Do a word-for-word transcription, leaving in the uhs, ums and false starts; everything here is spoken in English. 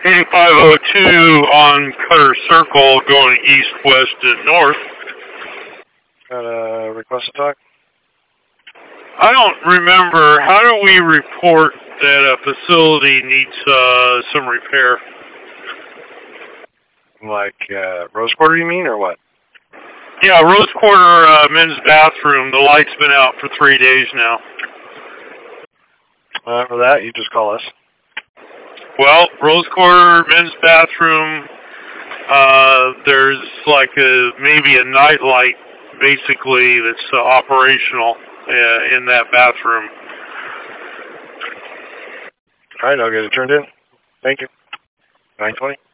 eighty-five oh two on Cutter Circle going east, west, and north. Got a request to talk? I don't remember. How do we report that a facility needs uh, some repair? Like uh, Rose Quarter, you mean, or what? Yeah, Rose Quarter uh, men's bathroom. The light's been out for three days now. Uh, for that, you just call us. Well, Rose Quarter men's bathroom, uh, there's like a, maybe a night light, basically, that's uh, operational uh, in that bathroom. All right, I'll get it turned in. Thank you. nine twenty.